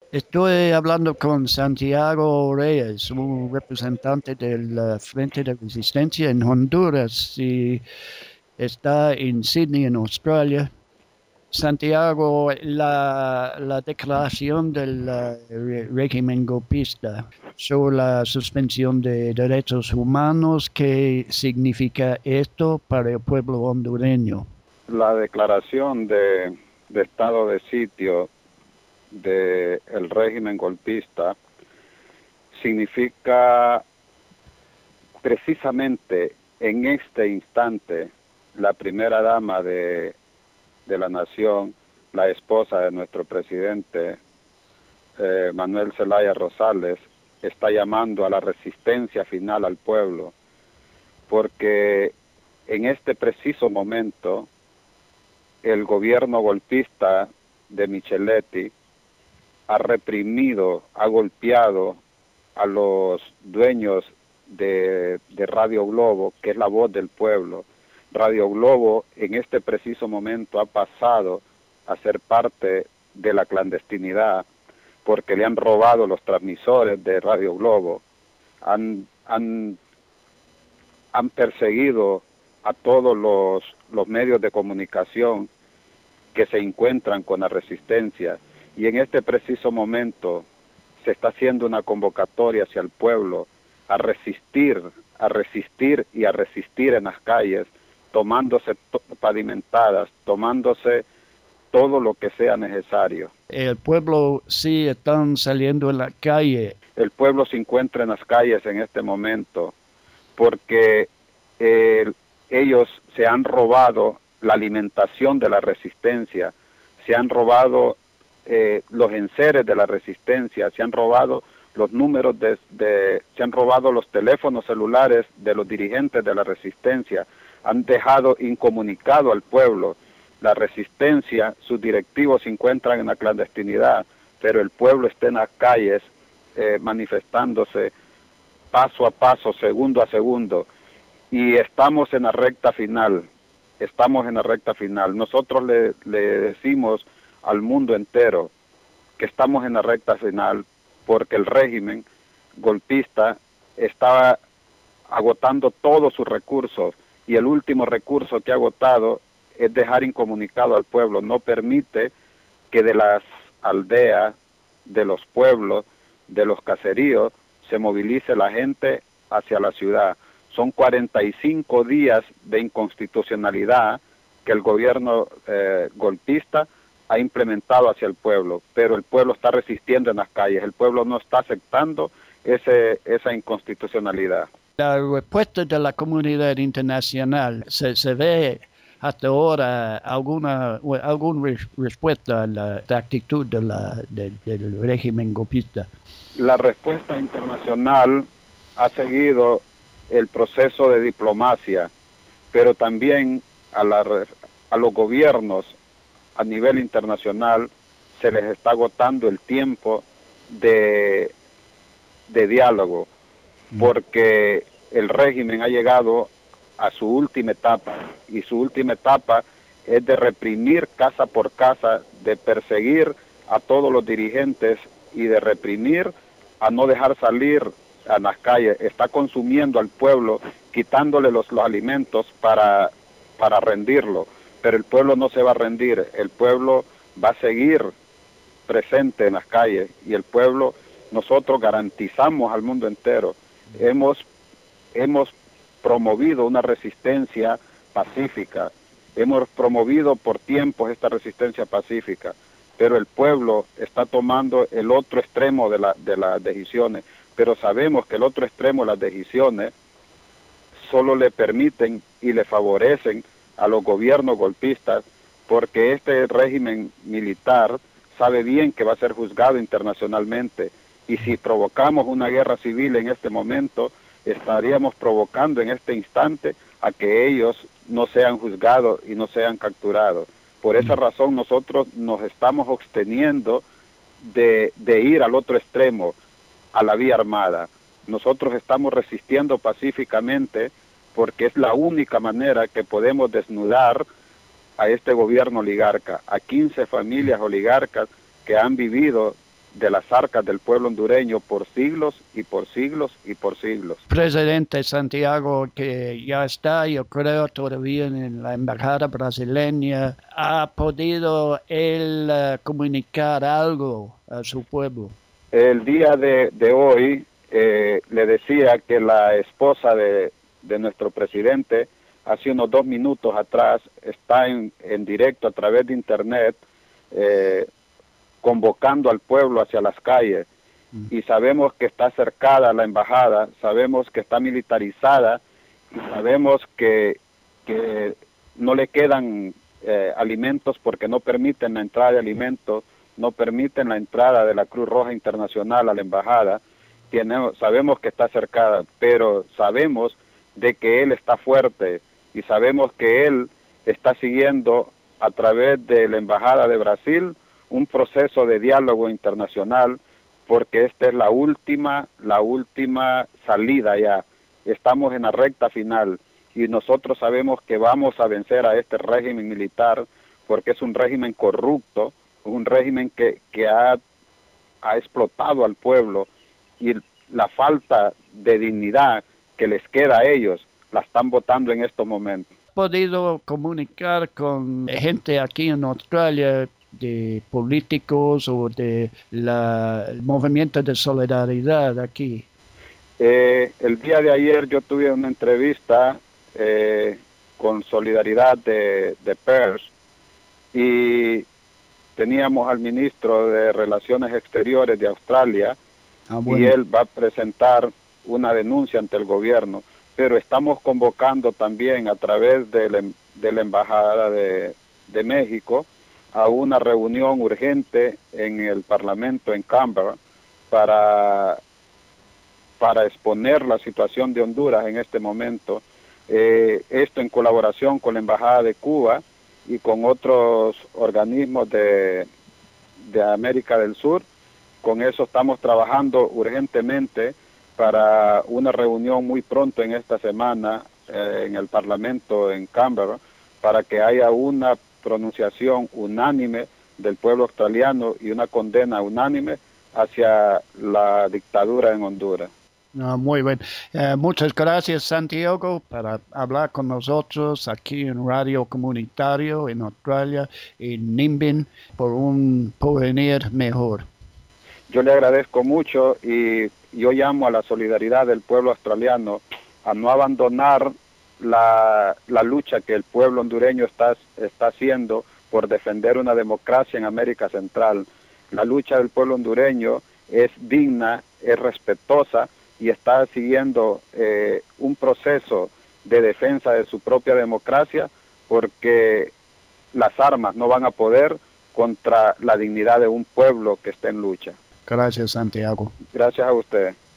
Estoy hablando con Santiago Reyes, un representante del Frente de Resistencia en Honduras y está en Sydney, en Australia. Santiago, la declaración del régimen golpista sobre la suspensión de derechos humanos, ¿qué significa esto para el pueblo hondureño? La declaración de estado de sitio del régimen golpista significa precisamente en este instante la primera dama de la nación, la esposa de nuestro presidente Manuel Zelaya Rosales, está llamando a la resistencia final al pueblo, porque en este preciso momento el gobierno golpista de Micheletti ha reprimido, ha golpeado a los dueños de Radio Globo, que es la voz del pueblo. Radio Globo en este preciso momento ha pasado a ser parte de la clandestinidad porque le han robado los transmisores de Radio Globo, han, han, han perseguido a todos los medios de comunicación que se encuentran con la resistencia, y en este preciso momento se está haciendo una convocatoria hacia el pueblo a resistir, a resistir y a resistir en las calles, tomándose pavimentadas, tomándose todo lo que sea necesario. El pueblo sí están saliendo en la calle. El pueblo se encuentra en las calles en este momento porque ellos se han robado la alimentación de la resistencia, se han robado los enseres de la resistencia, se han robado los números se han robado los teléfonos celulares de los dirigentes de la resistencia, han dejado incomunicado al pueblo. La resistencia, sus directivos se encuentran en la clandestinidad, pero el pueblo está en las calles manifestándose paso a paso, segundo a segundo, y estamos en la recta final, estamos en la recta final. Nosotros le decimos al mundo entero que estamos en la recta final porque el régimen golpista estaba agotando todos sus recursos, y el último recurso que ha agotado es dejar incomunicado al pueblo. No permite que de las aldeas, de los pueblos, de los caseríos, se movilice la gente hacia la ciudad. Son 45 días de inconstitucionalidad que el gobierno golpista ha implementado hacia el pueblo, pero el pueblo está resistiendo en las calles, el pueblo no está aceptando esa inconstitucionalidad. La respuesta de la comunidad internacional, se ve hasta ahora alguna respuesta a la actitud del régimen golpista. La respuesta internacional ha seguido el proceso de diplomacia, pero también a los gobiernos a nivel internacional se les está agotando el tiempo de diálogo, porque el régimen ha llegado a su última etapa, y su última etapa es de reprimir casa por casa, de perseguir a todos los dirigentes y de reprimir a no dejar salir a las calles. Está consumiendo al pueblo, quitándole los alimentos para rendirlo, pero el pueblo no se va a rendir, el pueblo va a seguir presente en las calles, y el pueblo, nosotros garantizamos al mundo entero, hemos promovido una resistencia pacífica, hemos promovido por tiempos esta resistencia pacífica, pero el pueblo está tomando el otro extremo de las decisiones, pero sabemos que el otro extremo de las decisiones solo le permiten y le favorecen a los gobiernos golpistas, porque este régimen militar sabe bien que va a ser juzgado internacionalmente, y si provocamos una guerra civil en este momento, estaríamos provocando en este instante a que ellos no sean juzgados y no sean capturados. Por esa razón nosotros nos estamos absteniendo de ir al otro extremo, a la vía armada. Nosotros estamos resistiendo pacíficamente porque es la única manera que podemos desnudar a este gobierno oligarca, a 15 familias oligarcas que han vivido de las arcas del pueblo hondureño por siglos y por siglos y por siglos. Presidente Santiago, que ya está, yo creo, todavía en la embajada brasileña, ¿ha podido él comunicar algo a su pueblo? El día de hoy le decía que la esposa de nuestro presidente, hace unos 2 minutos atrás, está en directo a través de internet, convocando al pueblo hacia las calles. Y sabemos que está cercada la embajada, sabemos que está militarizada, y sabemos que no le quedan alimentos porque no permiten la entrada de alimentos, no permiten la entrada de la Cruz Roja Internacional a la embajada. Sabemos que está cercada, pero sabemos de que él está fuerte y sabemos que él está siguiendo a través de la embajada de Brasil un proceso de diálogo internacional, porque esta es la última salida ya. Estamos en la recta final y nosotros sabemos que vamos a vencer a este régimen militar, porque es un régimen corrupto, un régimen que ha explotado al pueblo, y la falta de dignidad que les queda a ellos la están botando en estos momentos. ¿Ha podido comunicar con gente aquí en Australia, de políticos o de el movimiento de solidaridad aquí? El día de ayer yo tuve una entrevista con Solidaridad de Perth, y teníamos al ministro de Relaciones Exteriores de Australia, bueno, y él va a presentar una denuncia ante el gobierno, pero estamos convocando también a través de la Embajada de México a una reunión urgente en el Parlamento en Canberra para exponer la situación de Honduras en este momento, esto en colaboración con la Embajada de Cuba y con otros organismos de América del Sur. Con eso estamos trabajando urgentemente para una reunión muy pronto en esta semana en el Parlamento en Canberra, para que haya una pronunciación unánime del pueblo australiano y una condena unánime hacia la dictadura en Honduras. Muy bien. Muchas gracias, Santiago, para hablar con nosotros aquí en Radio Comunitario en Australia, en Nimbin, por un porvenir mejor. Yo le agradezco mucho y yo llamo a la solidaridad del pueblo australiano a no abandonar la lucha que el pueblo hondureño está haciendo por defender una democracia en América Central. La lucha del pueblo hondureño es digna, es respetuosa y está siguiendo un proceso de defensa de su propia democracia, porque las armas no van a poder contra la dignidad de un pueblo que está en lucha. Gracias, Santiago. Gracias a usted.